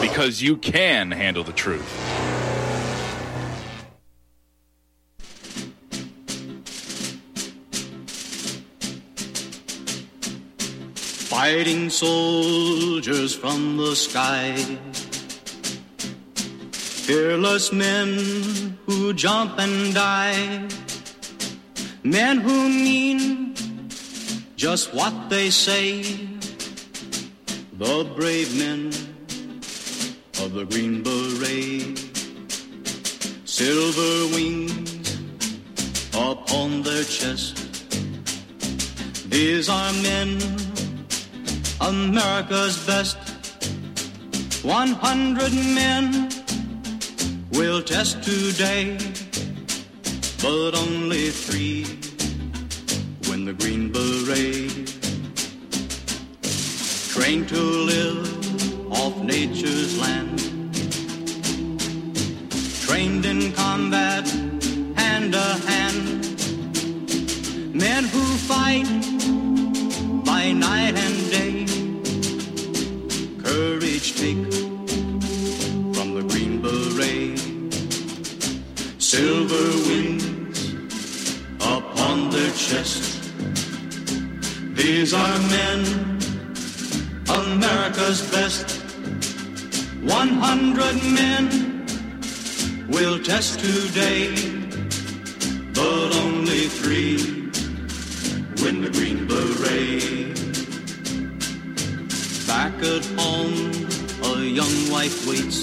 because you can handle the truth. Fighting soldiers from the sky, fearless men who jump and die, men who mean just what they say, the brave men of the Green Beret, silver wings upon their chest. These are men, America's best. 100 men will test today, but only 3 win the Green Beret. Trained to live off nature's land, trained in combat hand to hand, men who fight by night and day, courage take from the Green Beret, silver wings upon their chest. These are men, America's best. 100 men will test today, but only 3 win the Green Beret. Back at home, a young wife waits.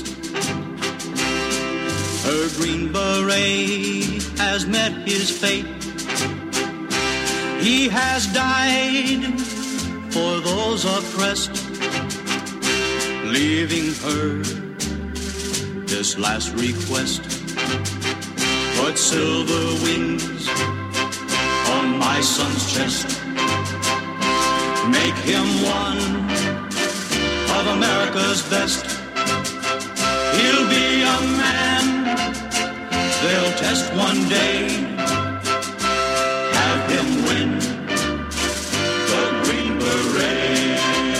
Her Green Beret has met his fate. He has died for those oppressed, leaving her this last request. Put silver wings on my son's chest. Make him one of America's best. He'll be a man they'll test one day. Have him win the Green Beret.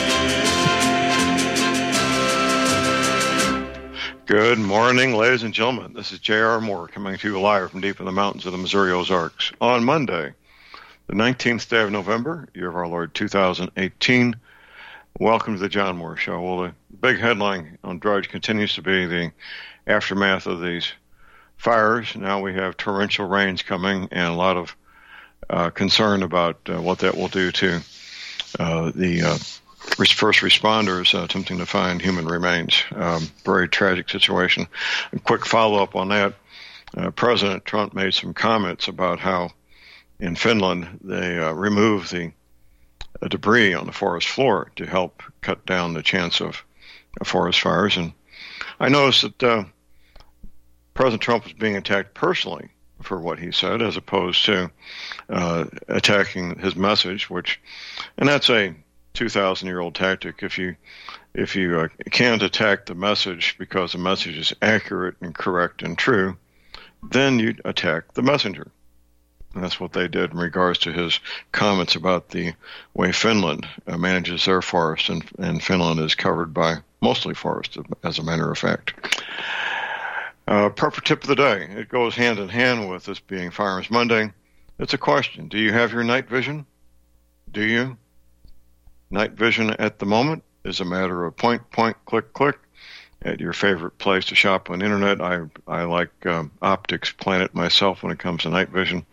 Good morning, ladies and gentlemen. This is J.R. Moore coming to you live from deep in the mountains of the Missouri Ozarks on Monday, the 19th day of November, year of our Lord 2018. Welcome to the John Moore Show. Well, the big headline on Drudge continues to be the aftermath of these fires. Now we have torrential rains coming and a lot of concern about what that will do to the first responders attempting to find human remains. Very tragic situation. A quick follow-up on that. President Trump made some comments about how in Finland they removed the debris on the forest floor to help cut down the chance of forest fires. And I noticed that President Trump was being attacked personally for what he said, as opposed to attacking his message, and that's a 2,000-year-old tactic. If you can't attack the message because the message is accurate and correct and true, then you attack the messenger. And that's what they did in regards to his comments about the way Finland manages their forest, and Finland is covered by mostly forest, as a matter of fact. Proper tip of the day. It goes hand in hand with this being Firearms Monday. It's a question. Do you have your night vision? Do you? Night vision at the moment is a matter of point, click, click at your favorite place to shop on the internet. I like Optics Planet myself when it comes to night vision.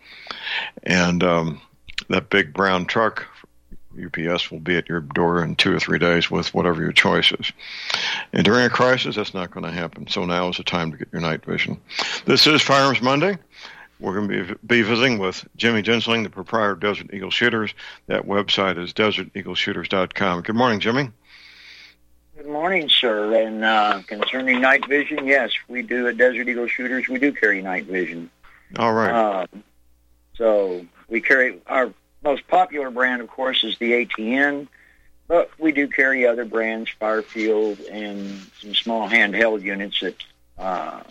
And that big brown truck, UPS, will be at your door in 2 or 3 days with whatever your choice is. And during a crisis, that's not going to happen. So now is the time to get your night vision. This is Firearms Monday. We're going to be visiting with Jimmy Gensling, the proprietor of Desert Eagle Shooters. That website is deserteagleshooters.com. Good morning, Jimmy. Good morning, sir. And concerning night vision, yes, we do at Desert Eagle Shooters. We do carry night vision. All right. So we carry, our most popular brand, of course, is the ATN, but we do carry other brands, Firefield, and some small handheld units that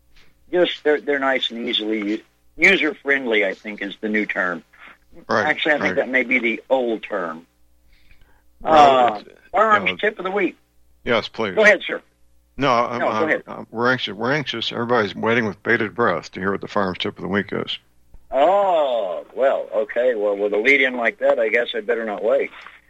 they're nice and easily user-friendly, I think, is the new term. Right. Actually, I think that may be the old term. Firearms tip of the week. Yes, please. Go ahead, sir. No, Go ahead. we're anxious. We're anxious. Everybody's waiting with bated breath to hear what the farmer's tip of the week is. Oh, well, okay. Well, with a lead in like that, I guess I better not wait.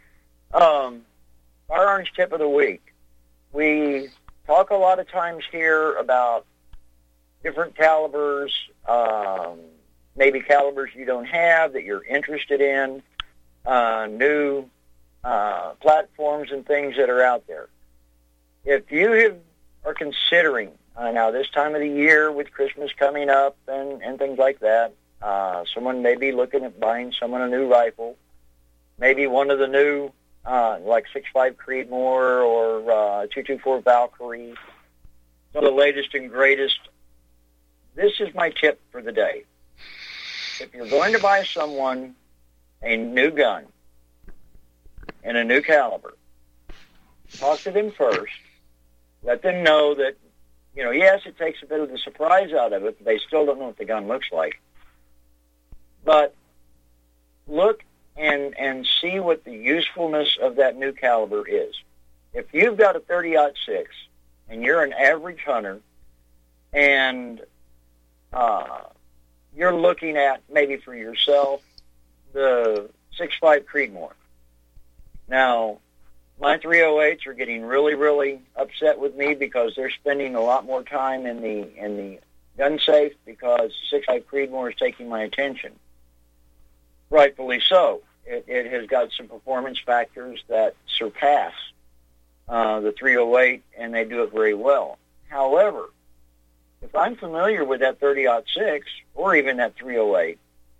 Firearms tip of the week. We talk a lot of times here about different calibers, maybe calibers you don't have that you're interested in, new platforms and things that are out there. If you are considering, now this time of the year with Christmas coming up and things like that, someone may be looking at buying someone a new rifle, maybe one of the new, like 6.5 Creedmoor or 224 Valkyrie, some of the latest and greatest. This is my tip for the day. If you're going to buy someone a new gun and a new caliber, talk to them first. Let them know that, yes, it takes a bit of the surprise out of it, but they still don't know what the gun looks like. But look and see what the usefulness of that new caliber is. If you've got a 30-06 and you're an average hunter and you're looking at, maybe for yourself, the 6.5 Creedmoor. Now, my 308s are getting really, really upset with me because they're spending a lot more time in the gun safe because 6.5 Creedmoor is taking my attention. Rightfully so. It has got some performance factors that surpass the 308, and they do it very well. However, if I'm familiar with that 30-06 or even that 308,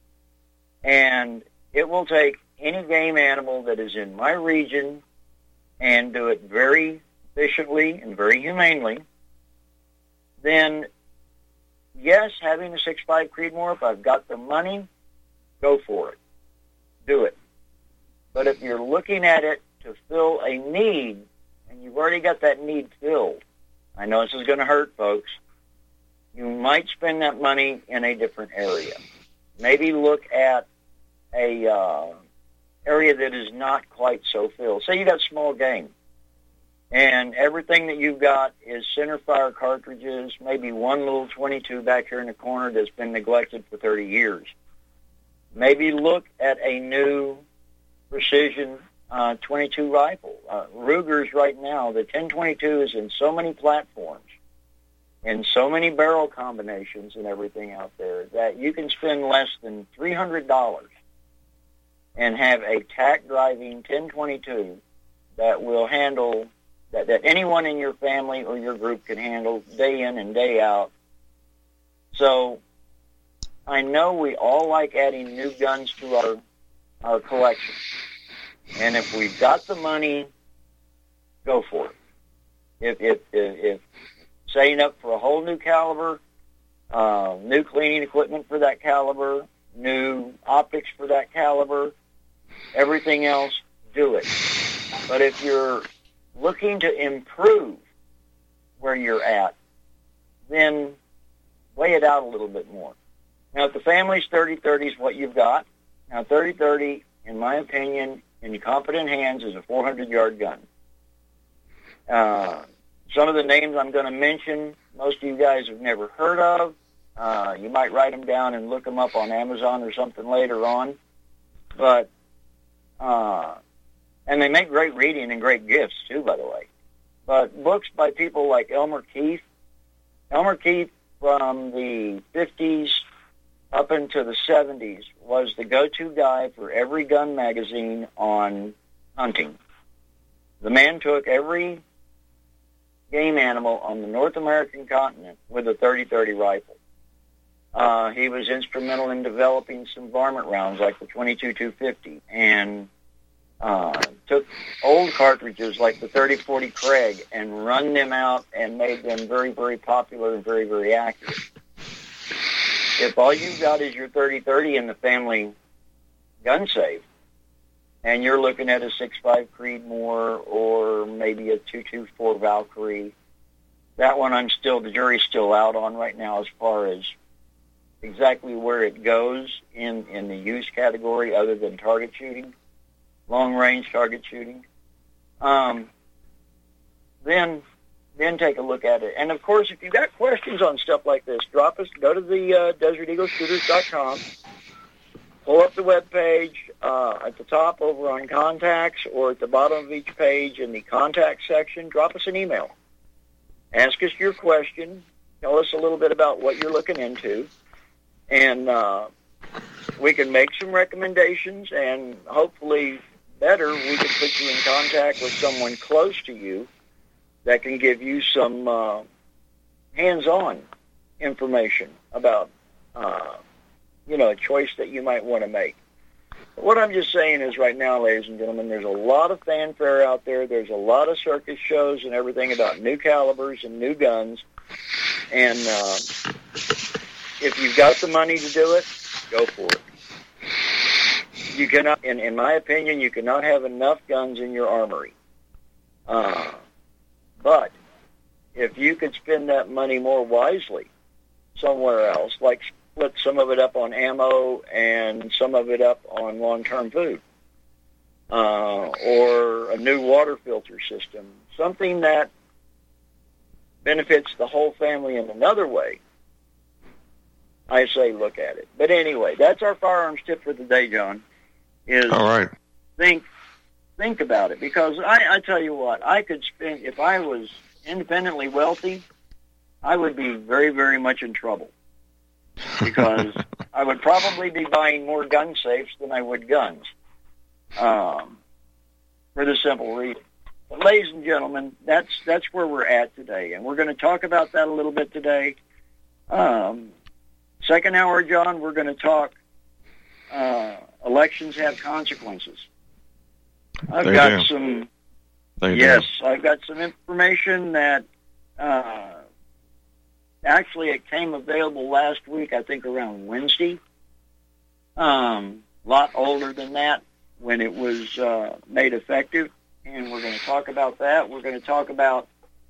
and it will take any game animal that is in my region and do it very efficiently and very humanely, then yes, having a 6.5 Creedmoor, if I've got the money, go for it. Do it. But if you're looking at it to fill a need, and you've already got that need filled, I know this is going to hurt, folks, you might spend that money in a different area. Maybe look at a area that is not quite so filled. Say you got small game, and everything that you've got is center fire cartridges, maybe one little 22 back here in the corner that's been neglected for 30 years. Maybe look at a new precision 22 rifle. Ruger's right now, the 1022 is in so many platforms and so many barrel combinations and everything out there that you can spend less than $300 and have a tack driving 1022 that will handle, that anyone in your family or your group can handle day in and day out. So I know we all like adding new guns to our collection. And if we've got the money, go for it. If setting up for a whole new caliber, new cleaning equipment for that caliber, new optics for that caliber, everything else, do it. But if you're looking to improve where you're at, then weigh it out a little bit more. Now, if the family's 30-30 is what you've got, now 30-30, in my opinion, in competent hands is a 400-yard gun. Some of the names I'm going to mention, most of you guys have never heard of. You might write them down and look them up on Amazon or something later on. But, and they make great reading and great gifts, too, by the way. But books by people like Elmer Keith. Elmer Keith, from the 50s up into the 70s, was the go-to guy for every gun magazine on hunting. The man took every game animal on the North American continent with a 30-30 rifle. He was instrumental in developing some varmint rounds like the 22-250 and took old cartridges like the 30-40 Craig and run them out and made them very, very popular and very, very accurate. If all you've got is your 30-30 in the family gun safe, and you're looking at a 6.5 Creedmoor or maybe a 224 Valkyrie, that one the jury's still out on right now as far as exactly where it goes in the use category other than target shooting, long-range target shooting. Then then take a look at it. And, of course, if you've got questions on stuff like this, drop us. Go to the DesertEagleShooters.com. Pull up the web page at the top over on contacts, or at the bottom of each page in the contact section. Drop us an email. Ask us your question. Tell us a little bit about what you're looking into. And we can make some recommendations, and hopefully better, we can put you in contact with someone close to you that can give you some hands-on information about a choice that you might want to make. But what I'm just saying is right now, ladies and gentlemen, there's a lot of fanfare out there. There's a lot of circus shows and everything about new calibers and new guns. And if you've got the money to do it, go for it. You cannot, in my opinion, you cannot have enough guns in your armory. But if you could spend that money more wisely somewhere else, like split some of it up on ammo and some of it up on long-term food, or a new water filter system, something that benefits the whole family in another way, I say look at it. But anyway, that's our firearms tip for the day, John, is all right. Think about it, because I tell you what, I could spend, if I was independently wealthy, I would be very, very much in trouble, because I would probably be buying more gun safes than I would guns, for the simple reason. But ladies and gentlemen, that's where we're at today, and we're going to talk about that a little bit today. Second hour, John, we're going to talk elections have consequences. I've got some information that actually it came available last week, I think around Wednesday. A lot older than that when it was made effective, and we're going to talk about that. We're going to talk about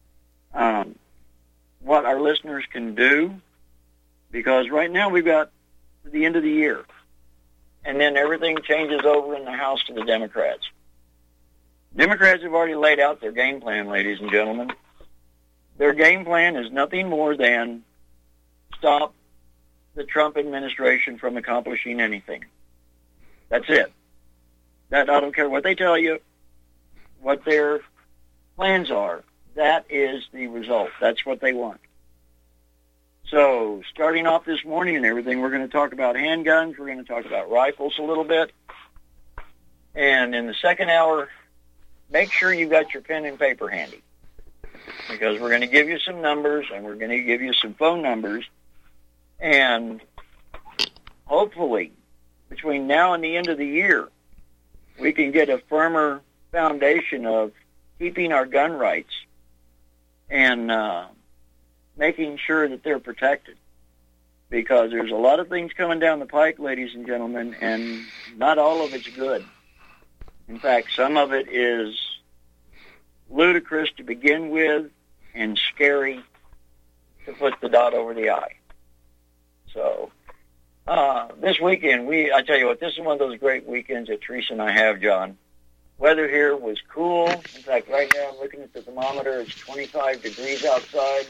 what our listeners can do, because right now we've got the end of the year, and then everything changes over in the House to the Democrats. Democrats have already laid out their game plan, ladies and gentlemen. Their game plan is nothing more than stop the Trump administration from accomplishing anything. That's it. I don't care what they tell you, what their plans are. That is the result. That's what they want. So, starting off this morning and everything, we're going to talk about handguns. We're going to talk about rifles a little bit. And in the second hour, make sure you've got your pen and paper handy, because we're going to give you some numbers, and we're going to give you some phone numbers. And hopefully, between now and the end of the year, we can get a firmer foundation of keeping our gun rights and making sure that they're protected. Because there's a lot of things coming down the pike, ladies and gentlemen, and not all of it's good. In fact, some of it is ludicrous to begin with and scary to put the dot over the I. So, this weekend, I tell you what, this is one of those great weekends that Teresa and I have, John. Weather here was cool. In fact, right now I'm looking at the thermometer. It's 25 degrees outside.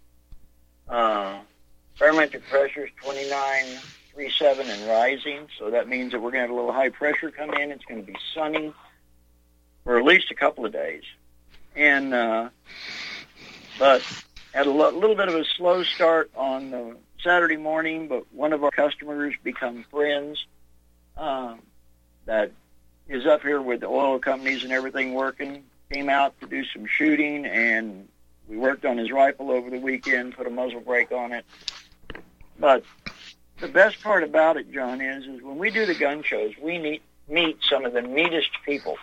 Barometric pressure is 29.37 and rising, so that means that we're going to have a little high pressure come in. It's going to be sunny for at least a couple of days. And but had a little bit of a slow start on Saturday morning, but one of our customers become friends that is up here with the oil companies and everything working, came out to do some shooting, and we worked on his rifle over the weekend, put a muzzle brake on it. But the best part about it, John, is when we do the gun shows, we meet some of the neatest people.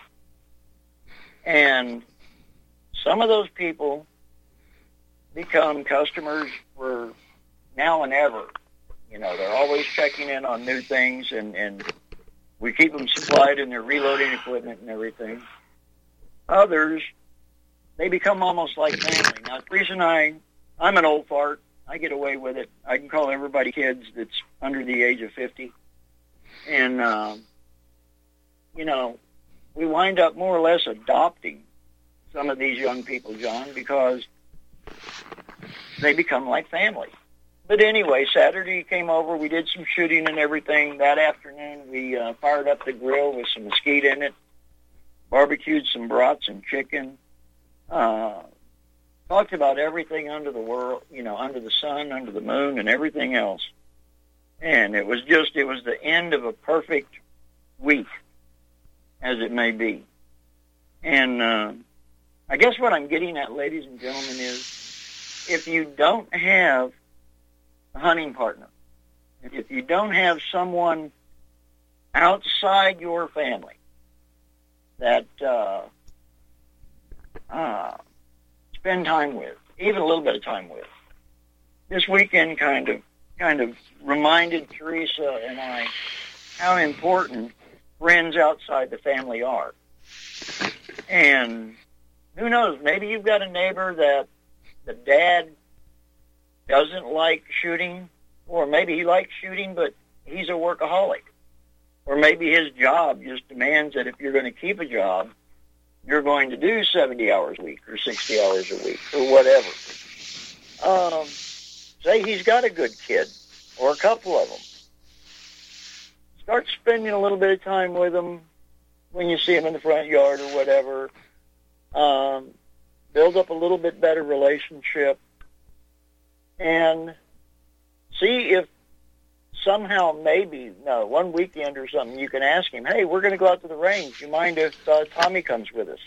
And some of those people become customers for now and ever. You know, they're always checking in on new things, and we keep them supplied in their reloading equipment and everything. Others, they become almost like family. Now, Teresa and I'm an old fart. I get away with it. I can call everybody kids that's under the age of 50. And, you know, we wind up more or less adopting some of these young people, John, because they become like family. But anyway, Saturday he came over. We did some shooting and everything. That afternoon, we fired up the grill with some mesquite in it, barbecued some brats and chicken, talked about everything under the world, under the sun, under the moon, and everything else. And it was the end of a perfect week, as it may be. And I guess what I'm getting at, ladies and gentlemen, is if you don't have a hunting partner, if you don't have someone outside your family that spend time with, even a little bit of time with, this weekend kind of reminded Teresa and I how important friends outside the family are. And who knows, maybe you've got a neighbor that the dad doesn't like shooting, or maybe he likes shooting, but he's a workaholic. Or maybe his job just demands that if you're going to keep a job, you're going to do 70 hours a week or 60 hours a week or whatever. Say he's got a good kid or a couple of them. Start spending a little bit of time with them when you see them in the front yard or whatever. Build up a little bit better relationship and see if somehow maybe, one weekend or something, you can ask him, hey, we're going to go out to the range. You mind if Tommy comes with us?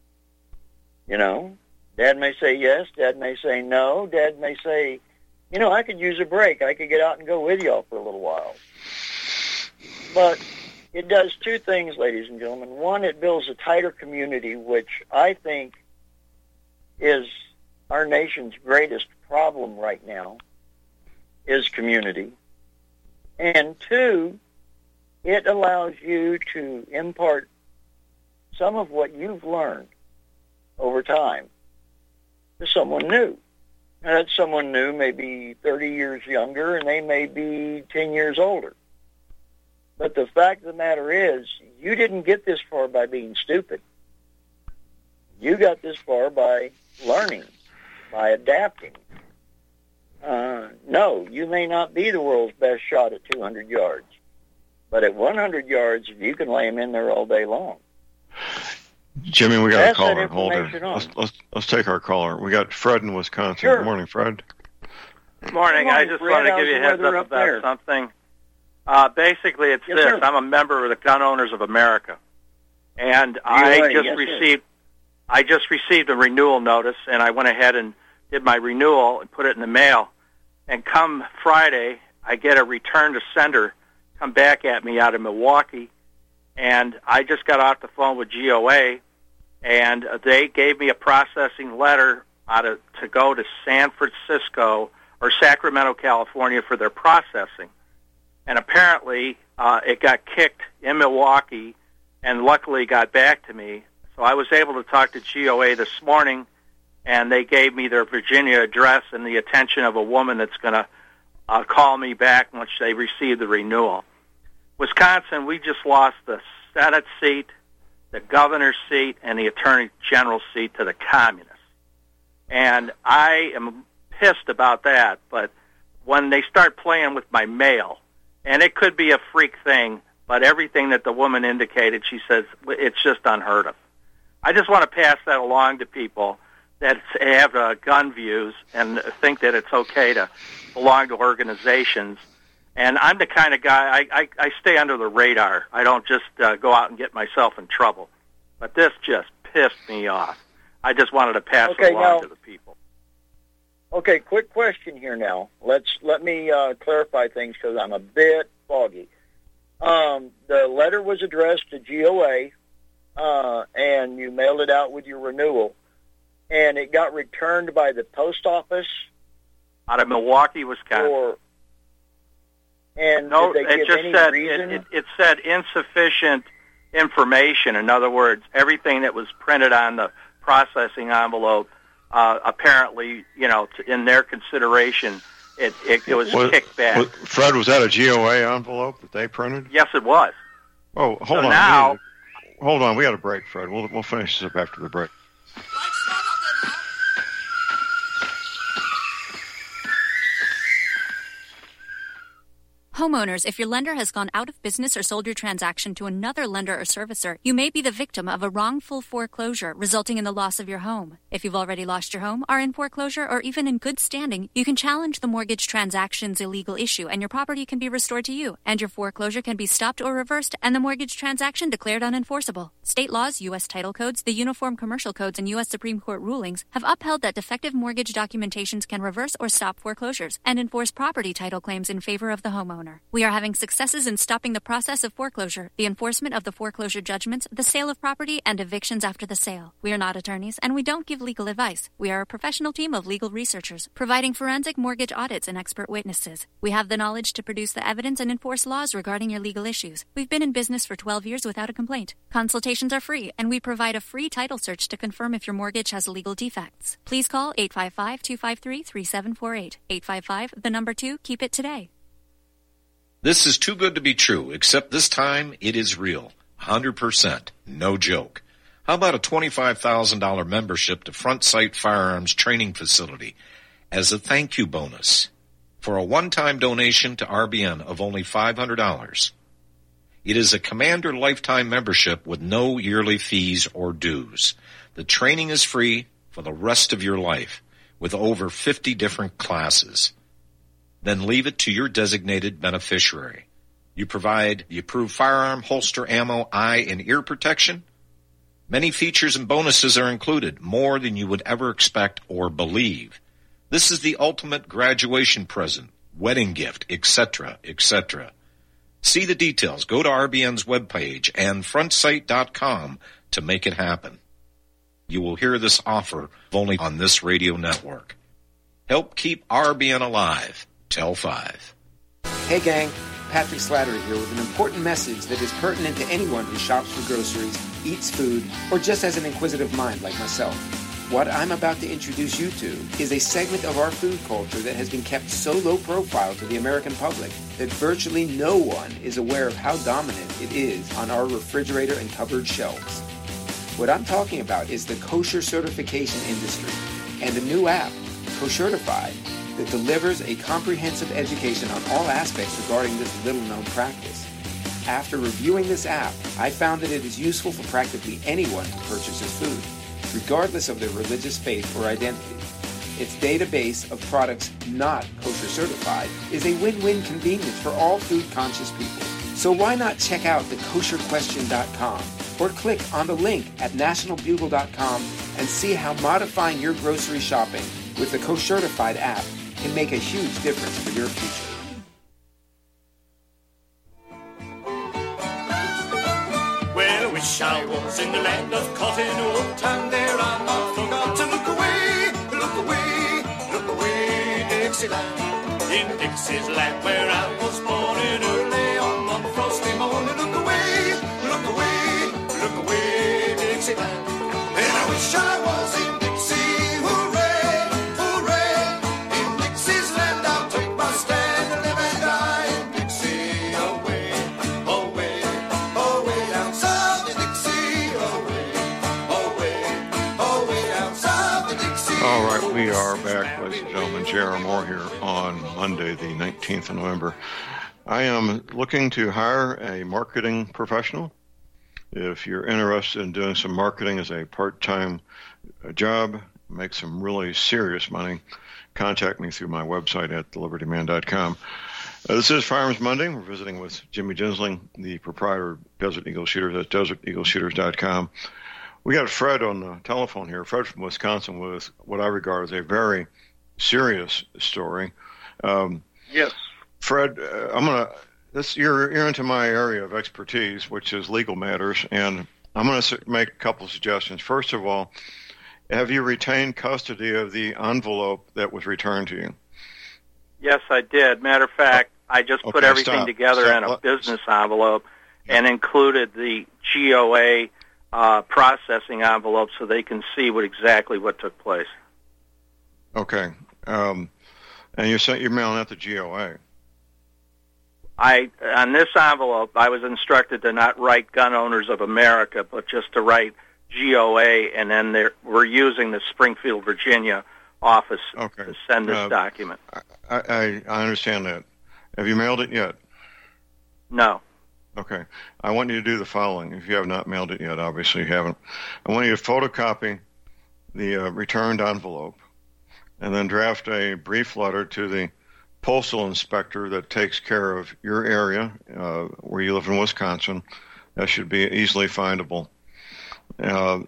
Dad may say yes. Dad may say no. Dad may say, I could use a break. I could get out and go with y'all for a little while. But it does two things, ladies and gentlemen. One, it builds a tighter community, which I think is our nation's greatest problem right now, is community. And two, it allows you to impart some of what you've learned over time to someone new. Now, that someone new may be 30 years younger, and they may be 10 years older. But the fact of the matter is, you didn't get this far by being stupid. You got this far by learning, by adapting. No, you may not be the world's best shot at 200 yards, but at 100 yards, you can lay them in there all day long. Jimmy, we got a caller. Hold there. Let's take our caller. We got Fred in Wisconsin. Sure. Good morning, Fred. Good morning. I just want to give you a heads up about something. Basically, it's this. Sir. I'm a member of the Gun Owners of America, and I just received a renewal notice, and I went ahead and did my renewal and put it in the mail. And come Friday, I get a return to sender come back at me out of Milwaukee, and I just got off the phone with GOA, and they gave me a processing letter to go to San Francisco or Sacramento, California for their processing. And apparently it got kicked in Milwaukee and luckily got back to me. So I was able to talk to GOA this morning, and they gave me their Virginia address and the attention of a woman that's going to call me back once they receive the renewal. Wisconsin, we just lost the Senate seat, the governor's seat, and the attorney general seat to the communists. And I am pissed about that, but when they start playing with my mail, and it could be a freak thing, but everything that the woman indicated, she says, it's just unheard of. I just want to pass that along to people that have gun views and think that it's okay to belong to organizations. And I'm the kind of guy, I stay under the radar. I don't just go out and get myself in trouble. But this just pissed me off. I just wanted to pass it along to the people. Okay, quick question here now. Let me clarify things because I'm a bit foggy. The letter was addressed to GOA, and you mailed it out with your renewal, and it got returned by the post office out of Milwaukee, Wisconsin. And no, did they it give just any said reason? it said insufficient information. In other words, everything that was printed on the processing envelope, apparently, in their consideration, it was kicked back. Fred, was that a GOA envelope that they printed? Yes, it was. Oh, hold on. Now, hold on. We got a break, Fred. We'll finish this up after the break. Homeowners, if your lender has gone out of business or sold your transaction to another lender or servicer, you may be the victim of a wrongful foreclosure resulting in the loss of your home. If you've already lost your home, are in foreclosure, or even in good standing, you can challenge the mortgage transaction's illegal issue and your property can be restored to you, and your foreclosure can be stopped or reversed and the mortgage transaction declared unenforceable. State laws, U.S. title codes, the Uniform Commercial Codes, and U.S. Supreme Court rulings have upheld that defective mortgage documentations can reverse or stop foreclosures and enforce property title claims in favor of the homeowner. We are having successes in stopping the process of foreclosure, the enforcement of the foreclosure judgments, the sale of property, and evictions after the sale. We are not attorneys, and we don't give legal advice. We are a professional team of legal researchers, providing forensic mortgage audits and expert witnesses. We have the knowledge to produce the evidence and enforce laws regarding your legal issues. We've been in business for 12 years without a complaint. Consultations are free, and we provide a free title search to confirm if your mortgage has legal defects. Please call 855-253-3748. 855, keep it today. This is too good to be true, except this time it is real. 100%. No joke. How about a $25,000 membership to Front Sight Firearms Training Facility as a thank you bonus for a one-time donation to RBN of only $500? It is a Commander lifetime membership with no yearly fees or dues. The training is free for the rest of your life with over 50 different classes. Then leave it to your designated beneficiary. You provide the approved firearm, holster, ammo, eye, and ear protection. Many features and bonuses are included, more than you would ever expect or believe. This is the ultimate graduation present, wedding gift, etc., etc. See the details. Go to RBN's webpage and frontsight.com to make it happen. You will hear this offer only on this radio network. Help keep RBN alive. Tell 5. Hey gang, Patrick Slattery here with an important message that is pertinent to anyone who shops for groceries, eats food, or just has an inquisitive mind like myself. What I'm about to introduce you to is a segment of our food culture that has been kept so low profile to the American public that virtually no one is aware of how dominant it is on our refrigerator and cupboard shelves. What I'm talking about is the kosher certification industry and a new app, Koshertified, that delivers a comprehensive education on all aspects regarding this little-known practice. After reviewing this app, I found that it is useful for practically anyone who purchases food, regardless of their religious faith or identity. Its database of products not kosher certified is a win-win convenience for all food-conscious people. So why not check out thekosherquestion.com or click on the link at nationalbugle.com and see how modifying your grocery shopping with the Koshertified app can make a huge difference for your future. Well, I wish I was in the land of cotton wool, and there I not forgot to look away, Dixieland. In Dixieland where I was born in early on one frosty morning. Look away, Dixieland. And I wish I was in Dixie, hooray, hooray. In Dixie's land I'll take my stand and live and die in Dixie. Away, away, away down south in Dixie. Away, away, away down south in Dixie. All right, we are back, ladies and gentlemen. J.R. Moore here on Monday, the 19th of November. I am looking to hire a marketing professional. If you're interested in doing some marketing as a part-time job, make some really serious money, contact me through my website at thelibertyman.com. This is Firearms Monday. We're visiting with Jimmy Gensling, the proprietor of Desert Eagle Shooters at deserteagleshooters.com. We got Fred on the telephone here. Fred from Wisconsin with what I regard as a very serious story. Yes. Fred, you're into my area of expertise, which is legal matters, and I'm going to make a couple of suggestions. First of all, have you retained custody of the envelope that was returned to you? Yes, I did. Matter of fact, I just put everything together in a business envelope and included the GOA processing envelope so they can see exactly what took place. Okay. And you're mailing out the GOA. On this envelope, I was instructed to not write Gun Owners of America, but just to write GOA, and then we're using the Springfield, Virginia office to send this document. I understand that. Have you mailed it yet? No. Okay. I want you to do the following. If you have not mailed it yet, obviously you haven't. I want you to photocopy the returned envelope and then draft a brief letter to the postal inspector that takes care of your area, where you live in Wisconsin. That should be easily findable. Are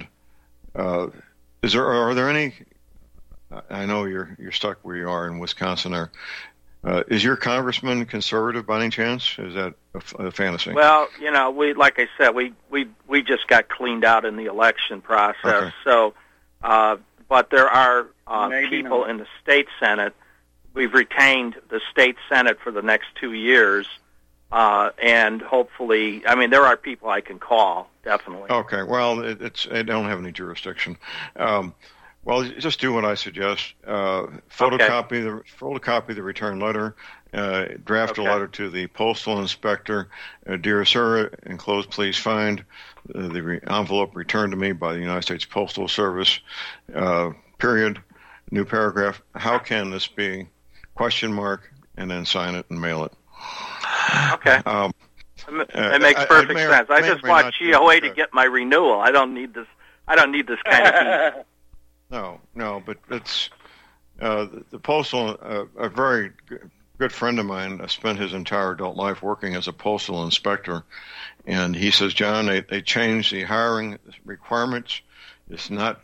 there any? I know you're stuck where you are in Wisconsin. Is your congressman conservative by any chance? Is that a fantasy? Well, like I said, we just got cleaned out in the election process. Okay. So, but there are people not. in the state Senate. We've retained the state Senate for the next 2 years, and hopefully, there are people I can call, definitely. Okay. Well, they don't have any jurisdiction. Well, just do what I suggest. Photocopy the return letter. Draft a letter to the postal inspector. Dear sir, enclosed, please find the envelope returned to me by the United States Postal Service. Period. New paragraph. How can this be? ? And then sign it and mail it. Okay. It makes perfect sense. I just want GOA to get my renewal. I don't need this kind of heat. No, but it's the postal. A very good friend of mine spent his entire adult life working as a postal inspector, and he says, John, they changed the hiring requirements. It's not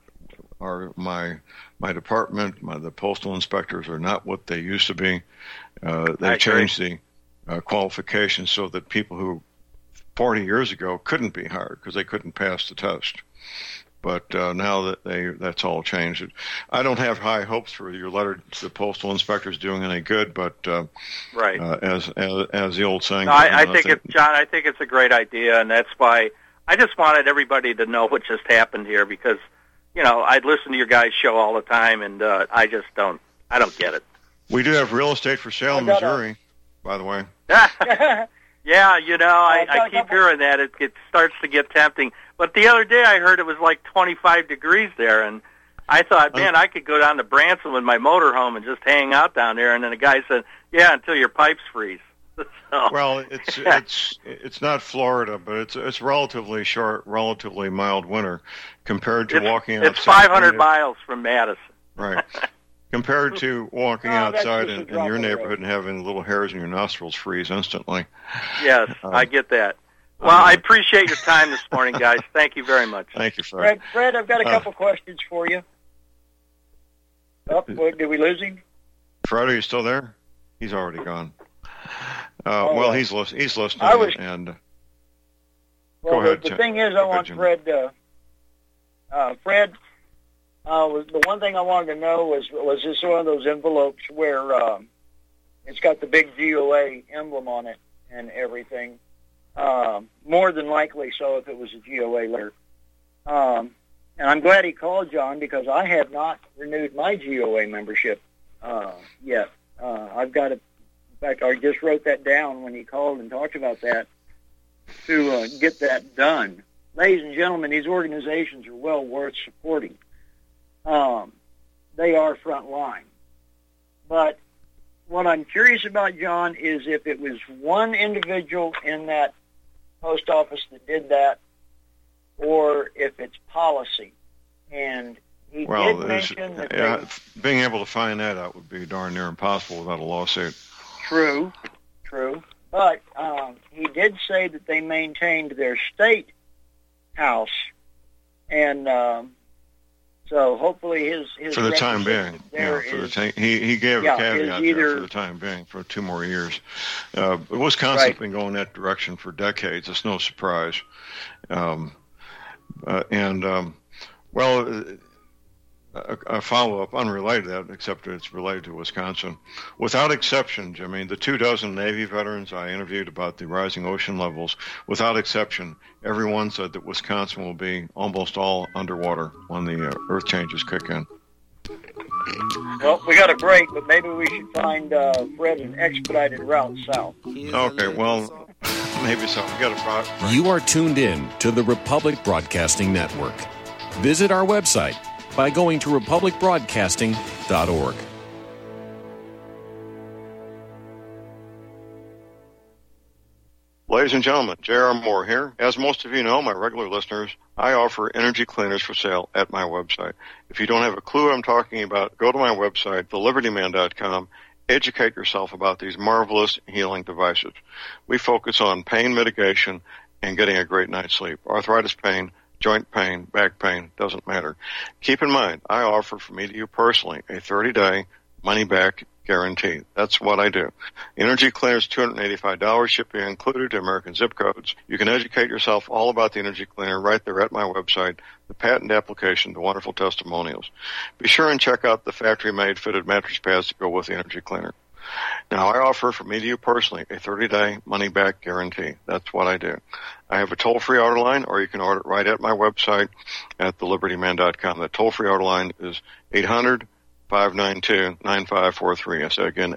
my department. The postal inspectors are not what they used to be. They changed the qualifications so that people who 40 years ago couldn't be hired because they couldn't pass the test. But now that that's all changed, I don't have high hopes for your letter to the postal inspectors doing any good. But right, as the old saying, no, I think it's a great idea, and that's why I just wanted everybody to know what just happened here because I'd listen to your guys' show all the time, and I don't get it. We do have real estate for sale in Missouri, by the way. Yeah, I keep hearing that. It starts to get tempting. But the other day I heard it was like 25 degrees there, and I thought, man, I could go down to Branson with my motorhome and just hang out down there. And then the guy said, yeah, until your pipes freeze. So, well, it's not Florida, but it's relatively short, relatively mild winter compared to walking outside. It's 500 miles from Madison. Right. Compared to walking outside in your neighborhood and having little hairs in your nostrils freeze instantly. Yes, I get that. Well, I appreciate your time this morning, guys. Thank you very much. Thank you, Fred. Fred, I've got a couple questions for you. Did we lose him? Fred, are you still there? He's already gone. Well, he's listening. Go ahead. The thing is, I want Fred. Fred, the one thing I wanted to know was this one of those envelopes where it's got the big GOA emblem on it and everything. More than likely so if it was a GOA letter. And I'm glad he called, John, because I have not renewed my GOA membership yet. I've got to. In fact, I just wrote that down when he called and talked about that to get that done. Ladies and gentlemen, these organizations are well worth supporting. They are front line. But what I'm curious about, John, is if it was one individual in that post office that did that, or if it's policy. And he did mention that being able to find that out would be darn near impossible without a lawsuit. True. But he did say that they maintained their state house, and so hopefully his for the time being, he gave a caveat there for the time being for 2 more years. Wisconsin's been going that direction for decades. It's no surprise, a follow-up unrelated to that, except that it's related to Wisconsin. Without exception, Jimmy, the 24 Navy veterans I interviewed about the rising ocean levels, without exception, everyone said that Wisconsin will be almost all underwater when the earth changes kick in. Well, we got a break, but maybe we should find Fred an expedited route south. Okay, well, maybe so. We got a problem. You are tuned in to the Republic Broadcasting Network. Visit our website by going to republicbroadcasting.org. Ladies and gentlemen, J.R. Moore here. As most of you know, my regular listeners, I offer energy cleaners for sale at my website. If you don't have a clue what I'm talking about, go to my website, thelibertyman.com. Educate yourself about these marvelous healing devices. We focus on pain mitigation and getting a great night's sleep. Arthritis pain, joint pain, back pain, doesn't matter. Keep in mind, I offer from me to you personally a 30-day money-back guarantee. That's what I do. Energy cleaners, $285, shipping included to American zip codes. You can educate yourself all about the energy cleaner right there at my website, the patent application, the wonderful testimonials. Be sure and check out the factory-made fitted mattress pads to go with the energy cleaner. Now, I offer from me to you personally a 30-day money-back guarantee. That's what I do. I have a toll-free order line, or you can order it right at my website at thelibertyman.com. The toll-free order line is 800-592-9543. I say again,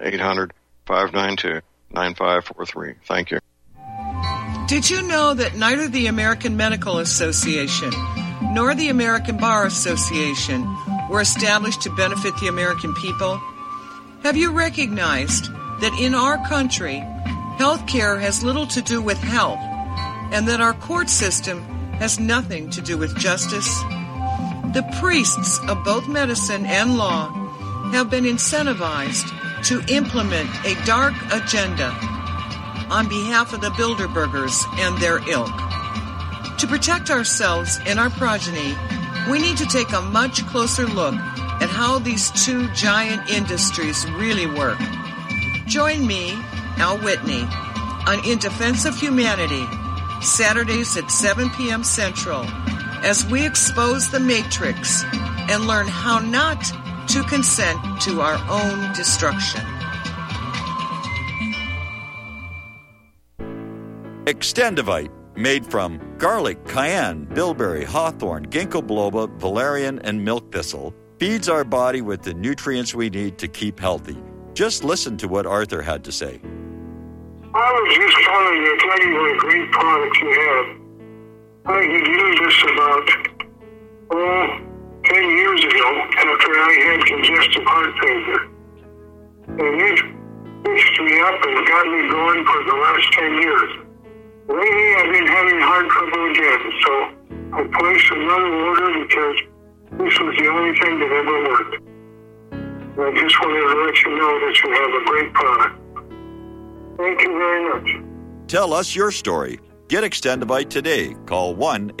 800-592-9543. Thank you. Did you know that neither the American Medical Association nor the American Bar Association were established to benefit the American people? Have you recognized that in our country, health care has little to do with health, and that our court system has nothing to do with justice? The priests of both medicine and law have been incentivized to implement a dark agenda on behalf of the Bilderbergers and their ilk. To protect ourselves and our progeny, we need to take a much closer look at how these two giant industries really work. Join me, Al Whitney, on In Defense of Humanity, Saturdays at 7 p.m. Central, as we expose the Matrix and learn how not to consent to our own destruction. Extendivite, made from garlic, cayenne, bilberry, hawthorn, ginkgo biloba, valerian, and milk thistle, feeds our body with the nutrients we need to keep healthy. Just listen to what Arthur had to say. I was just calling to tell you what a great product you have. I had used this about, 10 years ago after I had congestive heart failure. And it fixed me up and got me going for the last 10 years. Lately I've been having heart trouble again, so I placed another order because this was the only thing that ever worked. And I just wanted to let you know that you have a great product. Thank you very much. Tell us your story. Get Extendivite today. Call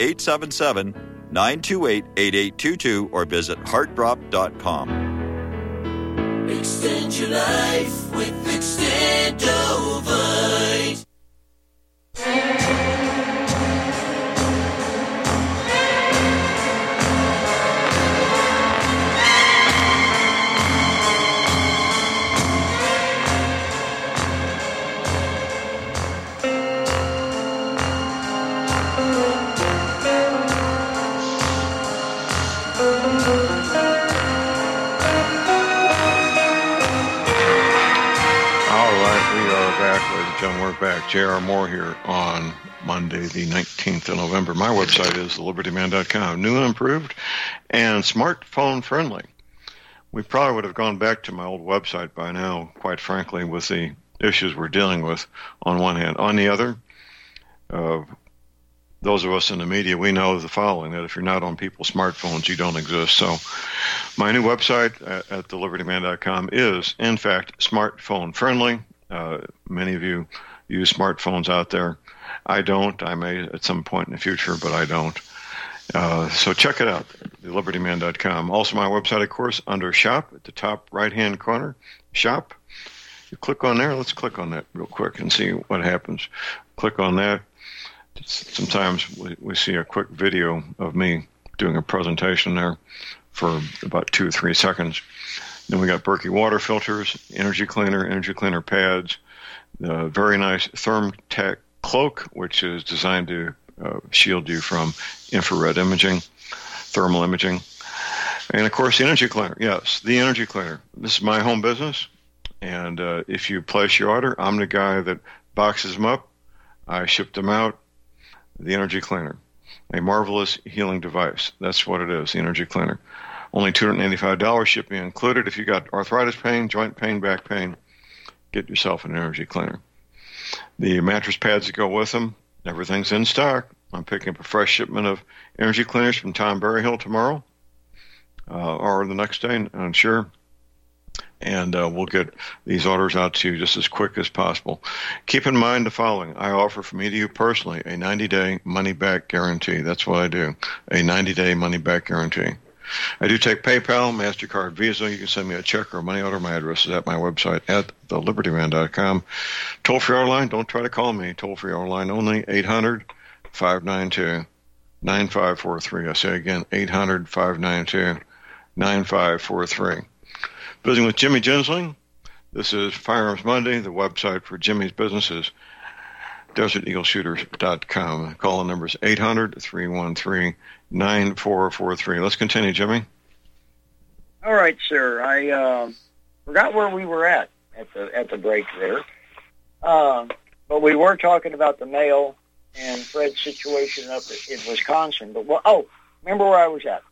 1-877-928-8822 or visit heartdrop.com. Extend your life with Extendivite. We're back. J.R. Moore here on Monday, the 19th of November. My website is thelibertyman.com. New and improved and smartphone friendly. We probably would have gone back to my old website by now, quite frankly, with the issues we're dealing with on one hand. On the other, those of us in the media, we know the following, that if you're not on people's smartphones, you don't exist. So my new website at thelibertyman.com is, in fact, smartphone friendly. Many of you use smartphones out there. I don't. I may at some point in the future, but I don't. So check it out, thelibertyman.com. Also my website, of course, under Shop at the top right-hand corner, Shop. You click on there. Let's click on that real quick and see what happens. Click on that. Sometimes we see a quick video of me doing a presentation there for about 2 or 3 seconds. Then we got Berkey water filters, energy cleaner pads, the very nice ThermTech cloak, which is designed to shield you from infrared imaging, thermal imaging. And, of course, the energy cleaner. Yes, the energy cleaner. This is my home business. And if you place your order, I'm the guy that boxes them up. I ship them out. The energy cleaner, a marvelous healing device. That's what it is, the energy cleaner. Only $285 shipping included. If you got arthritis pain, joint pain, back pain, get yourself an energy cleaner. The mattress pads that go with them, everything's in stock. I'm picking up a fresh shipment of energy cleaners from Tom Berryhill tomorrow, or the next day, I'm sure. And we'll get these orders out to you just as quick as possible. Keep in mind the following. I offer from me to you personally a 90-day money-back guarantee. That's what I do, a 90-day money-back guarantee. I do take PayPal, MasterCard, Visa. You can send me a check or a money order. My address is at my website at thelibertyman.com. Toll-free hour line, don't try to call me. Toll-free hour line only, 800-592-9543. I say again, 800-592-9543. Visiting with Jimmy Gensling. This is Firearms Monday. The website for Jimmy's business is DesertEagleShooters.com. Call number is 800-313-9443. Let's continue, Jimmy. All right, sir. I forgot where we were at the break there. But we were talking about the mail and Fred's situation up in Wisconsin. But remember where I was at.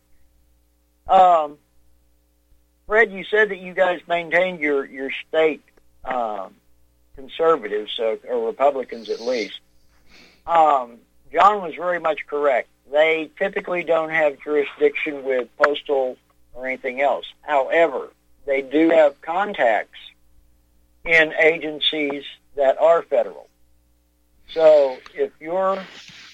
Fred, you said that you guys maintained your state conservatives, or Republicans at least. John was very much correct. They typically don't have jurisdiction with postal or anything else. However, they do have contacts in agencies that are federal. So if your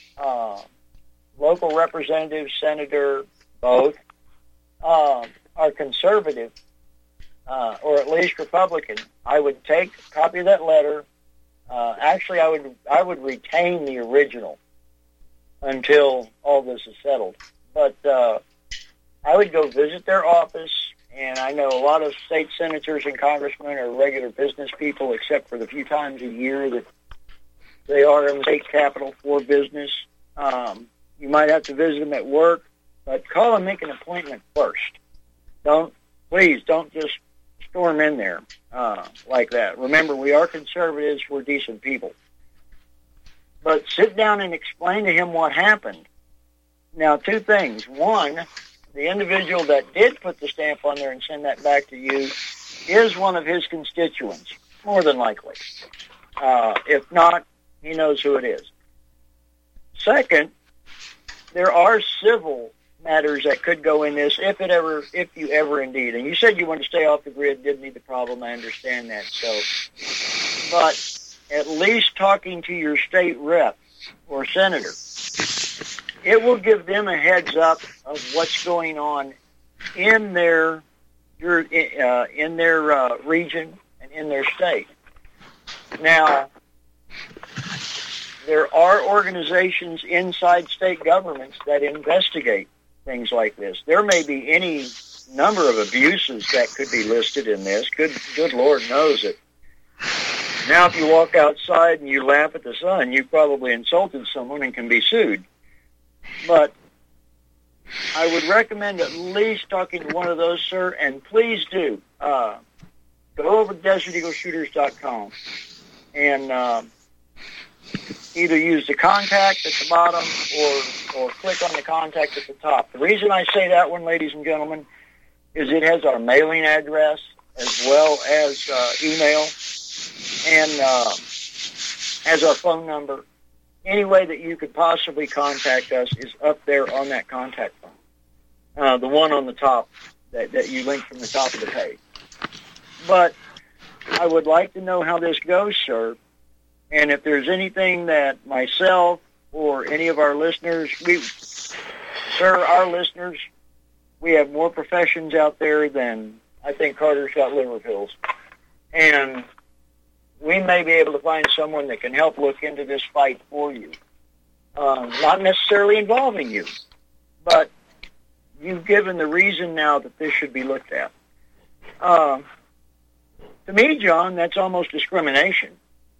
local representative, senator, both, are conservative, or at least Republican, I would take a copy of that letter. Actually, I would retain the original until all this is settled. But I would go visit their office, and I know a lot of state senators and congressmen are regular business people, except for the few times a year that they are in the state capitol for business. You might have to visit them at work, but call and make an appointment first. Please don't just storm in there like that. Remember, we are conservatives. We're decent people. But sit down and explain to him what happened. Now, two things. One, the individual that did put the stamp on there and send that back to you is one of his constituents, more than likely. If not, he knows who it is. Second, there are civil matters that could go in this if you ever indeed. And you said you want to stay off the grid, didn't need the problem. I understand that. But at least talking to your state rep or senator, it will give them a heads up of what's going on in their region and in their state. Now, there are organizations inside state governments that investigate things like this. There may be any number of abuses that could be listed in this. Good Lord knows it. Now, if you walk outside and you laugh at the sun, you've probably insulted someone and can be sued. But I would recommend at least talking to one of those, sir, and please do. Go over to DesertEagleShooters.com and either use the contact at the bottom or click on the contact at the top. The reason I say that one, ladies and gentlemen, is it has our mailing address as well as email and has our phone number. Any way that you could possibly contact us is up there on that contact phone. The one on the top that you link from the top of the page. But I would like to know how this goes, sir. And if there's anything that myself or any of our listeners, our listeners, we have more professions out there than I think Carter's got liver pills. And we may be able to find someone that can help look into this fight for you. Not necessarily involving you, but you've given the reason now that this should be looked at. To me, John, that's almost discrimination.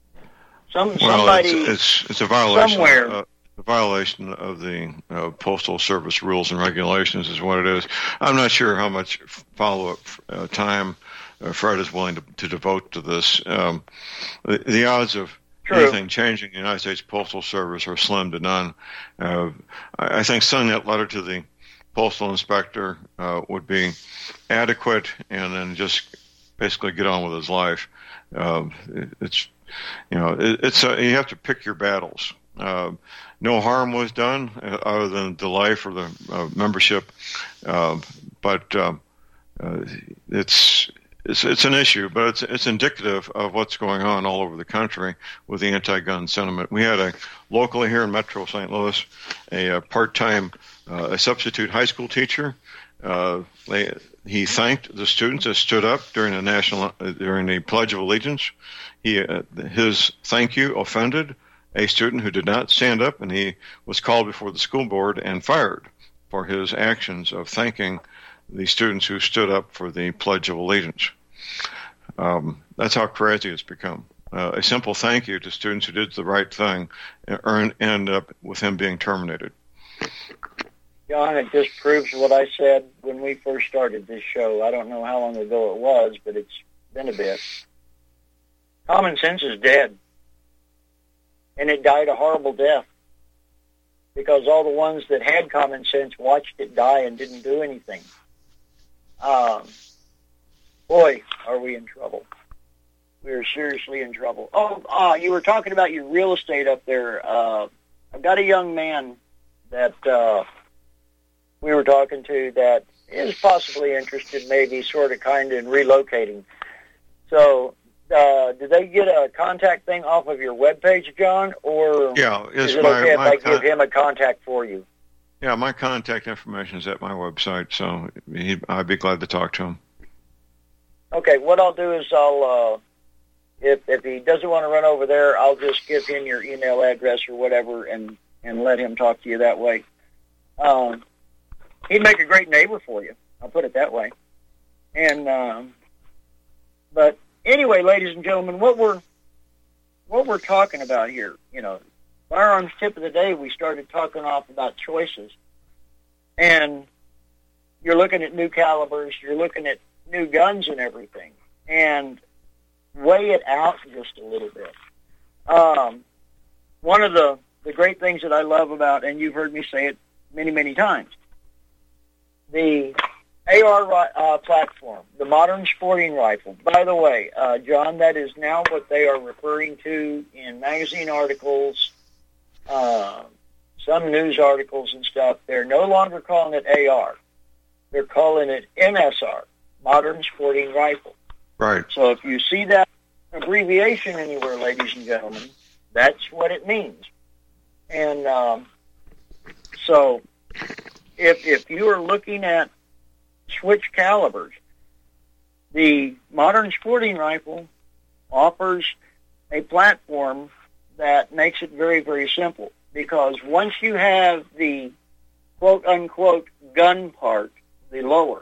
It's a violation. Somewhere. A violation of the Postal Service rules and regulations is what it is. I'm not sure how much follow-up time Fred is willing to devote to this. The odds of anything changing in the United States Postal Service are slim to none. I think sending that letter to the postal inspector would be adequate, and then just basically get on with his life. You have to pick your battles. No harm was done other than delay for the membership, but it's an issue, but it's indicative of what's going on all over the country with the anti-gun sentiment. We had locally here in Metro St. Louis, a part-time a substitute high school teacher. He thanked the students that stood up during the Pledge of Allegiance. His thank you offended a student who did not stand up, and he was called before the school board and fired for his actions of thanking the students who stood up for the Pledge of Allegiance. That's how crazy it's become. A simple thank you to students who did the right thing ended up with him being terminated. John, it just proves what I said when we first started this show. I don't know how long ago it was, but it's been a bit. Common sense is dead. And it died a horrible death. Because all the ones that had common sense watched it die and didn't do anything. Boy, are we in trouble. We are seriously in trouble. You were talking about your real estate up there. I've got a young man that we were talking to that is possibly interested, maybe sort of kind of in relocating. So, did they get a contact thing off of your webpage, John? Or is it okay if I give him a contact for you? Yeah, my contact information is at my website, so I'd be glad to talk to him. Okay, what I'll do is if he doesn't want to run over there, I'll just give him your email address or whatever and let him talk to you that way. He'd make a great neighbor for you. I'll put it that way. And but anyway, ladies and gentlemen, what we're talking about here, firearms tip of the day, we started talking off about choices. And you're looking at new calibers, you're looking at new guns and everything. And weigh it out just a little bit. One of the great things that I love about, and you've heard me say it many, many times, the AR platform, the modern sporting rifle. By the way, John, that is now what they are referring to in magazine articles, some news articles and stuff. They're no longer calling it AR. They're calling it MSR, modern sporting rifle. Right. So if you see that abbreviation anywhere, ladies and gentlemen, that's what it means. And so if you are looking at switch calibers, the modern sporting rifle offers a platform that makes it very, very simple. Because once you have the quote-unquote gun part, the lower,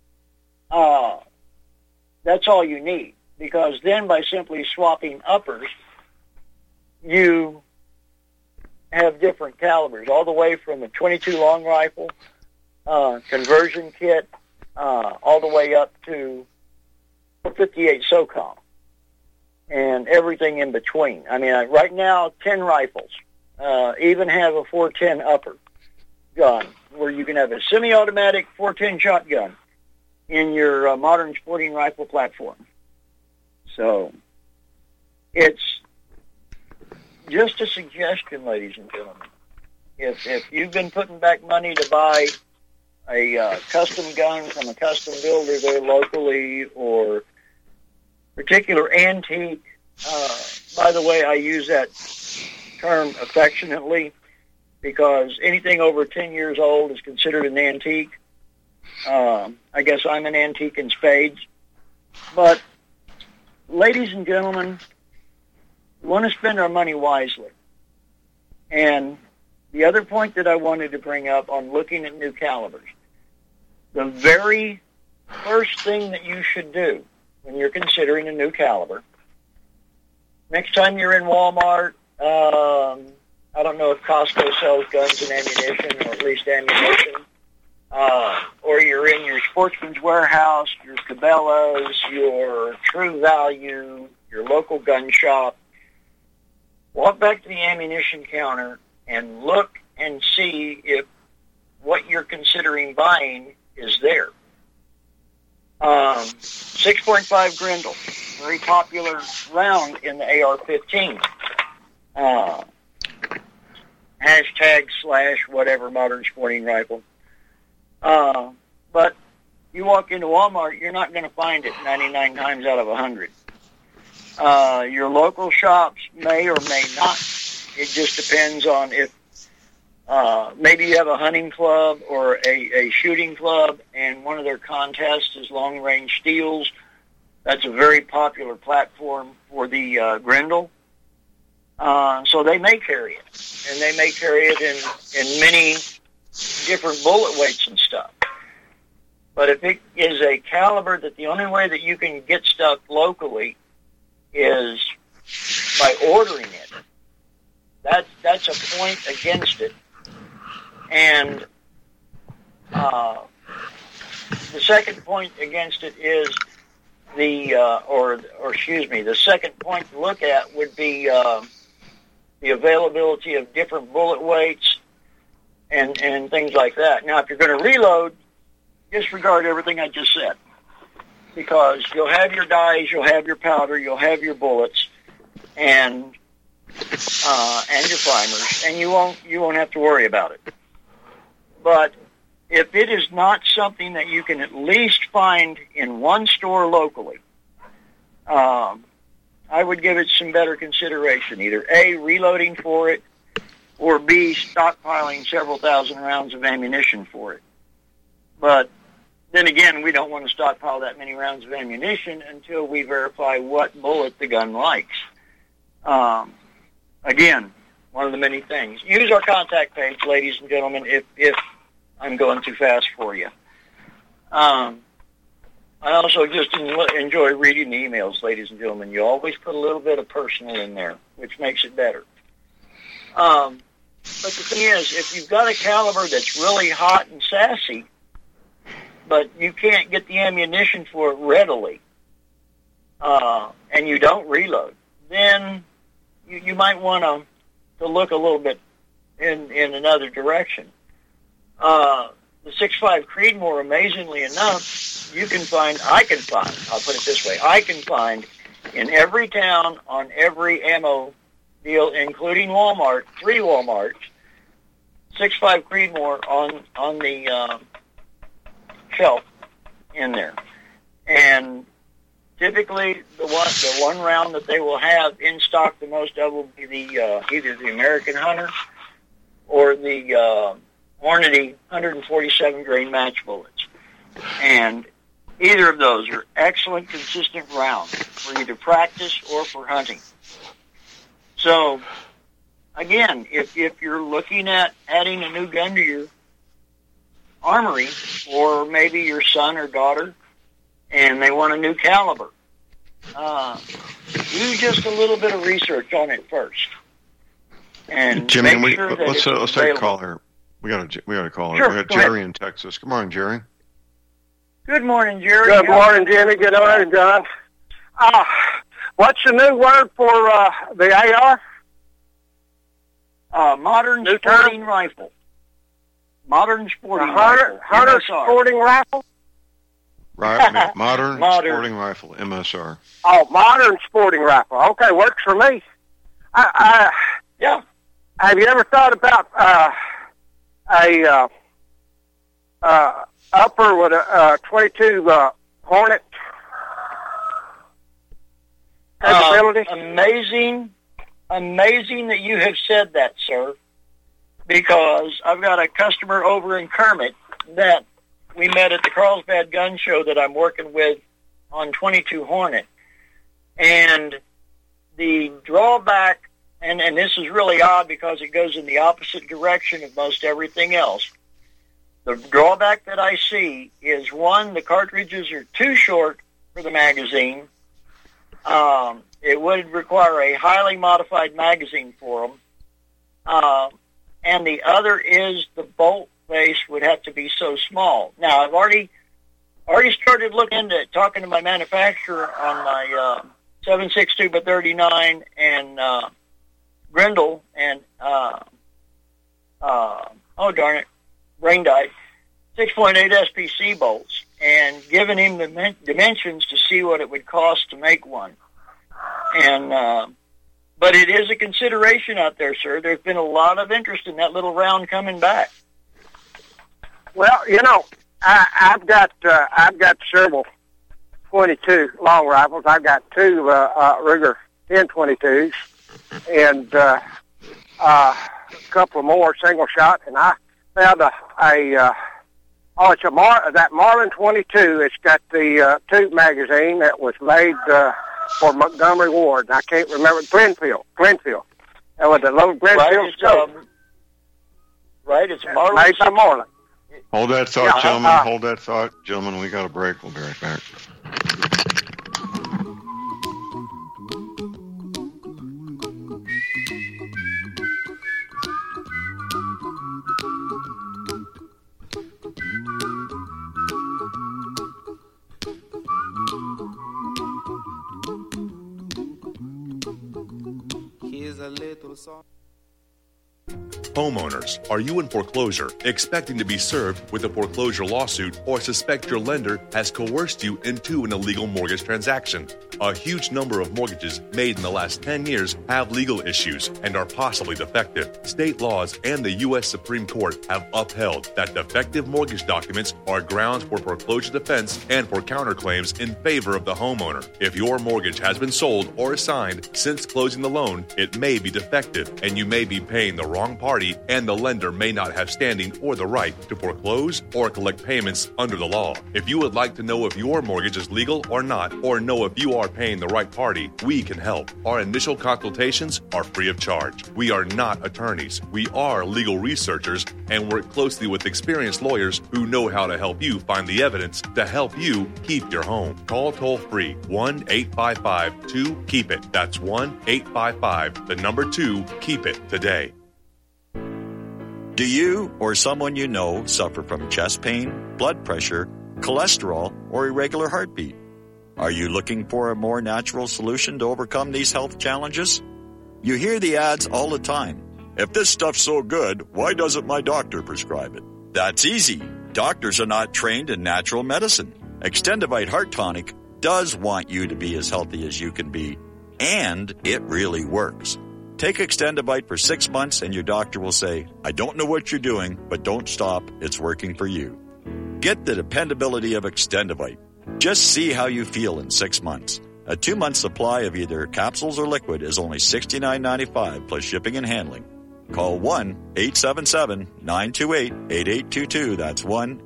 that's all you need. Because then by simply swapping uppers, you have different calibers, all the way from a .22 long rifle, conversion kit, all the way up to 58 SOCOM, and everything in between. I mean, right now, 10 rifles even have a 410 upper gun, where you can have a semi-automatic 410 shotgun in your modern sporting rifle platform. So it's just a suggestion, ladies and gentlemen. If you've been putting back money to buy a custom gun from a custom builder there locally, or particular antique, by the way, I use that term affectionately because anything over 10 years old is considered an antique. I guess I'm an antique in spades. But, ladies and gentlemen, we want to spend our money wisely. And the other point that I wanted to bring up on looking at new calibers, the very first thing that you should do when you're considering a new caliber, next time you're in Walmart, I don't know if Costco sells guns and ammunition, or at least ammunition, or you're in your Sportsman's Warehouse, your Cabela's, your True Value, your local gun shop, walk back to the ammunition counter and look and see if what you're considering buying is there. 6.5 Grendel, very popular round in the AR-15. #/ modern sporting rifle. But you walk into Walmart, you're not going to find it 99 times out of 100. Your local shops may or may not. It just depends on if maybe you have a hunting club or a shooting club, and one of their contests is long-range steels. That's a very popular platform for the Grendel. So they may carry it, and they may carry it in many different bullet weights and stuff. But if it is a caliber that the only way that you can get stuff locally is by ordering it, that's a point against it. And the second point against it is the second point to look at would be the availability of different bullet weights and things like that. Now, if you're going to reload, disregard everything I just said, because you'll have your dies, you'll have your powder, you'll have your bullets, and your primers, and you won't have to worry about it. But if it is not something that you can at least find in one store locally, I would give it some better consideration. Either A, reloading for it, or B, stockpiling several thousand rounds of ammunition for it. But then again, we don't want to stockpile that many rounds of ammunition until we verify what bullet the gun likes. Again, one of the many things. Use our contact page, ladies and gentlemen, if I'm going too fast for you. I also just enjoy reading the emails, ladies and gentlemen. You always put a little bit of personal in there, which makes it better. But the thing is, if you've got a caliber that's really hot and sassy, but you can't get the ammunition for it readily, and you don't reload, then you might want to look a little bit in another direction. The 6.5 Creedmoor, amazingly enough, I can find, I'll put it this way, I can find in every town on every ammo deal, including Walmart, 3 Walmarts, 6.5 Creedmoor on the shelf in there. And typically the one round that they will have in stock the most of will be the either the American Hunter or the Hornady 147 grain match bullets. And either of those are excellent, consistent rounds for either practice or for hunting. So, again, if you're looking at adding a new gun to your armory, or maybe your son or daughter, and they want a new caliber, do just a little bit of research on it first. And Jimmy, make sure that let's take a call here. We got a call. Sure, we got Jerry in Texas. Good morning, Jerry. Good morning, Jerry. Good morning, Jimmy. Good morning, John. What's the new word for the AR? Modern sporting rifle. Modern sporting rifle. Hunter sporting rifle? Right. Modern sporting rifle, MSR. Oh, modern sporting rifle. Okay, works for me. Yeah. Have you ever thought about a upper with a 22 Hornet capability? Amazing that you have said that, sir, because I've got a customer over in Kermit that we met at the Carlsbad Gun Show that I'm working with on 22 Hornet. And the drawback, and this is really odd because it goes in the opposite direction of most everything else. The drawback that I see is, one, the cartridges are too short for the magazine. It would require a highly modified magazine for them. And the other is the bolt face would have to be so small. Now, I've already started looking into talking to my manufacturer on my 7.62 by 39 and Grendel and brain died 6.8 SPC bolts. and given him the dimensions to see what it would cost to make one. And but it is a consideration out there, sir. There's been a lot of interest in that little round coming back. Well, you know, I've got several 22 long rifles. I've got two Ruger 1022s and a couple of more single shot. And I found that Marlin 22. It's got the tube magazine that was made for Montgomery Ward. I can't remember. Glenfield. That was the little Glenfield scope. Right, it's Marlin. Made by Marlin. Hold that thought, gentlemen. Hold that thought, gentlemen. We got a break. We'll be right back. Here's a little song. Homeowners, are you in foreclosure, expecting to be served with a foreclosure lawsuit, or suspect your lender has coerced you into an illegal mortgage transaction? A huge number of mortgages made in the last 10 years have legal issues and are possibly defective. State laws and the U.S. Supreme Court have upheld that defective mortgage documents are grounds for foreclosure defense and for counterclaims in favor of the homeowner. If your mortgage has been sold or assigned since closing the loan, it may be defective and you may be paying the wrong party, and the lender may not have standing or the right to foreclose or collect payments under the law. If you would like to know if your mortgage is legal or not, or know if you are paying the right party, we can help. Our initial consultations are free of charge. We are not attorneys. We are legal researchers and work closely with experienced lawyers who know how to help you find the evidence to help you keep your home. Call toll-free 1-855-2-KEEP-IT. That's 1-855-2-KEEP-IT today. Do you or someone you know suffer from chest pain, blood pressure, cholesterol, or irregular heartbeat? Are you looking for a more natural solution to overcome these health challenges? You hear the ads all the time. If this stuff's so good, why doesn't my doctor prescribe it? That's easy. Doctors are not trained in natural medicine. Extendivite Heart Tonic does want you to be as healthy as you can be, and it really works. Take Extendivite for 6 months and your doctor will say, I don't know what you're doing, but don't stop. It's working for you. Get the dependability of Extendivite. Just see how you feel in 6 months. A 2-month supply of either capsules or liquid is only $69.95 plus shipping and handling. Call 1-877-928-8822. That's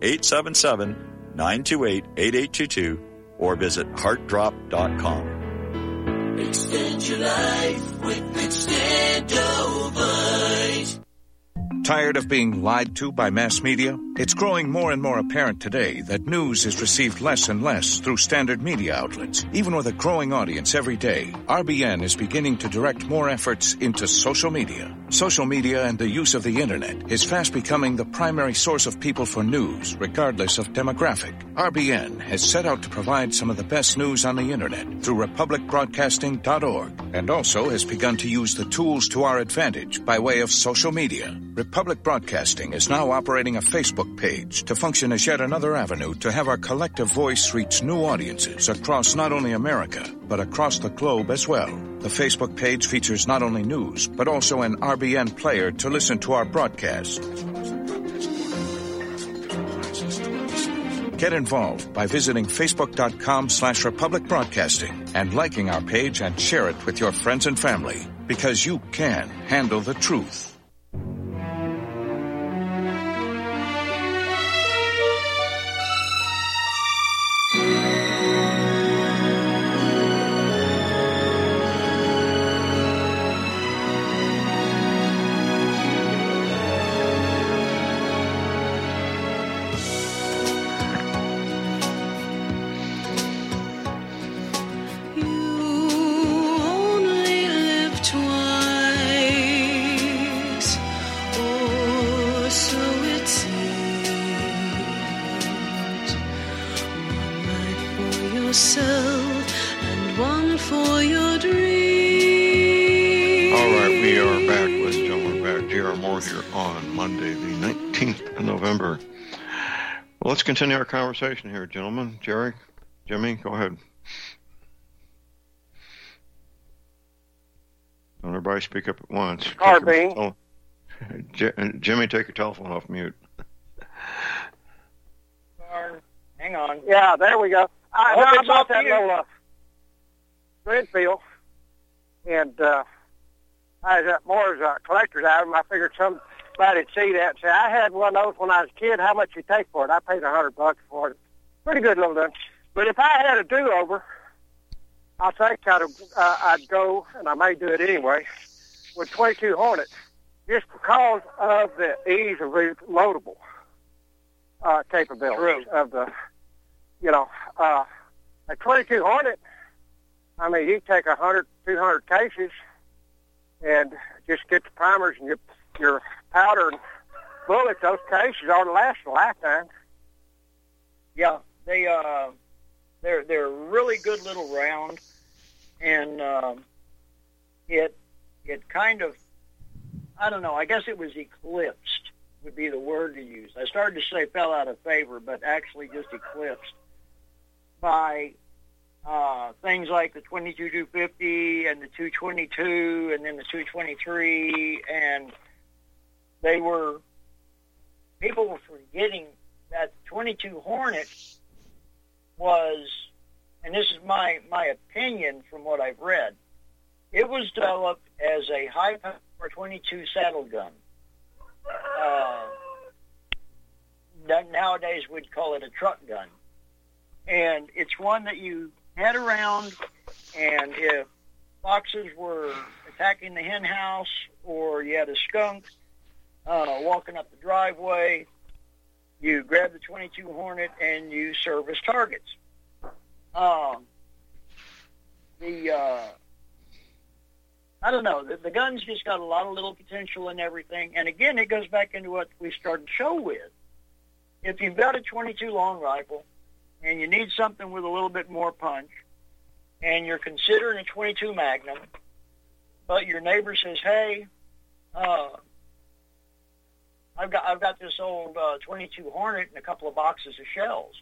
1-877-928-8822 or visit heartdrop.com. Extend your life with Extendovite. Tired of being lied to by mass media? It's growing more and more apparent today that news is received less and less through standard media outlets. Even with a growing audience every day, RBN is beginning to direct more efforts into social media. Social media and the use of the internet is fast becoming the primary source of people for news, regardless of demographic. RBN has set out to provide some of the best news on the internet through republicbroadcasting.org, and also has begun to use the tools to our advantage by way of social media. Republic Broadcasting is now operating a Facebook page to function as yet another avenue to have our collective voice reach new audiences across not only America, but across the globe as well. The Facebook page features not only news, but also an RBN player to listen to our broadcast. Get involved by visiting facebook.com/Republic Broadcasting and liking our page and share it with your friends and family, because you can handle the truth. Well, let's continue our conversation here, gentlemen. Jerry, Jimmy, go ahead. Don't everybody speak up at once. Carbine. Jimmy, take your telephone off mute. Hang on. Yeah, there we go. I bought that little thread field, and I was at Moore's collector's item. I figured somebody'd see that and say, I had one of those when I was a kid. How much you take for it? I paid $100 for it. Pretty good little gun. But if I had a do-over, I think I'd go, and I may do it anyway, with 22 Hornet, just because of the ease of reloadable capability of the, a 22 Hornet. I mean, you take 100, 200 cases and just get the primers and your powder and bullets. Those cases ought to last a lifetime. Yeah, they're really good little round, and it kind of, I don't know, I guess it was eclipsed would be the word to use. I started to say fell out of favor, but actually just eclipsed by things like the 22-250 and the 222 and then the 223, and people were forgetting that 22 Hornet was, and this is my opinion from what I've read, it was developed as a high-power 22 saddle gun. Nowadays we'd call it a truck gun. And it's one that you had around, and if foxes were attacking the hen house or you had a skunk walking up the driveway, you grab the 22 Hornet and you service targets. I don't know, the gun's just got a lot of little potential and everything. And again, it goes back into what we started the show with. If you've got a 22 long rifle and you need something with a little bit more punch, and you're considering a 22 Magnum, but your neighbor says, hey, I've got this old 22 Hornet and a couple of boxes of shells,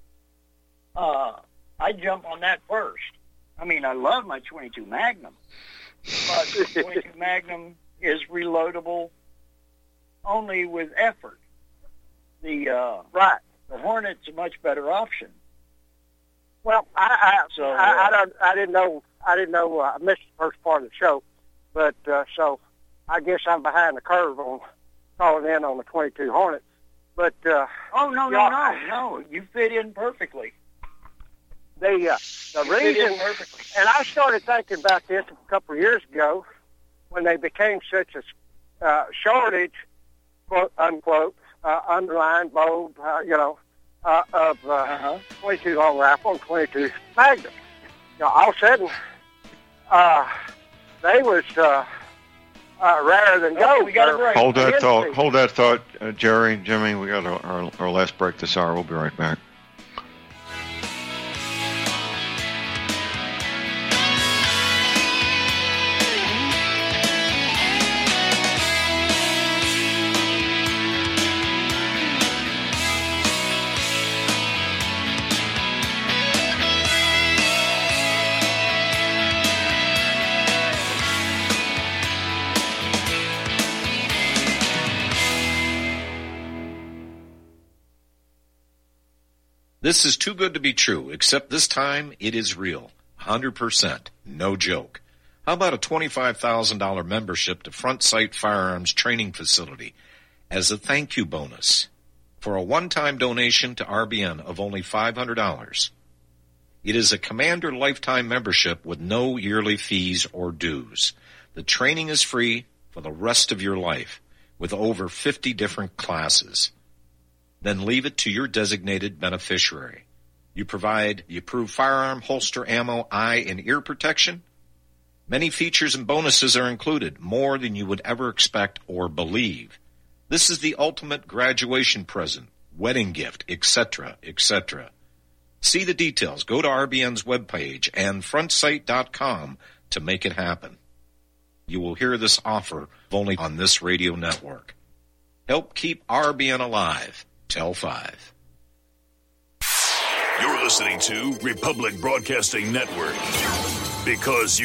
I'd jump on that first. I mean, I love my 22 Magnum, but the 22 Magnum is reloadable only with effort. The Hornet's a much better option. Well, I didn't know. I missed the first part of the show, but so I guess I'm behind the curve on calling in on the 22 Hornet. But no, you fit in perfectly. The reason, and I started thinking about this a couple of years ago when they became such a shortage, quote unquote, underlined, bold, of 22 long rifle and 22 Magnum. All of a sudden, they was rarer than gold. Hold that thought, Jerry, Jimmy. We got our last break this hour. We'll be right back. This is too good to be true, except this time it is real. 100%. No joke. How about a $25,000 membership to Front Sight Firearms Training Facility as a thank you bonus for a one-time donation to RBN of only $500? It is a Commander lifetime membership with no yearly fees or dues. The training is free for the rest of your life with over 50 different classes. Then leave it to your designated beneficiary. You provide the approved firearm, holster, ammo, eye, and ear protection. Many features and bonuses are included, more than you would ever expect or believe. This is the ultimate graduation present, wedding gift, etc., etc. See the details. Go to RBN's webpage and frontsight.com to make it happen. You will hear this offer only on this radio network. Help keep RBN alive. Tell 5. You're listening to Republic Broadcasting Network. Because you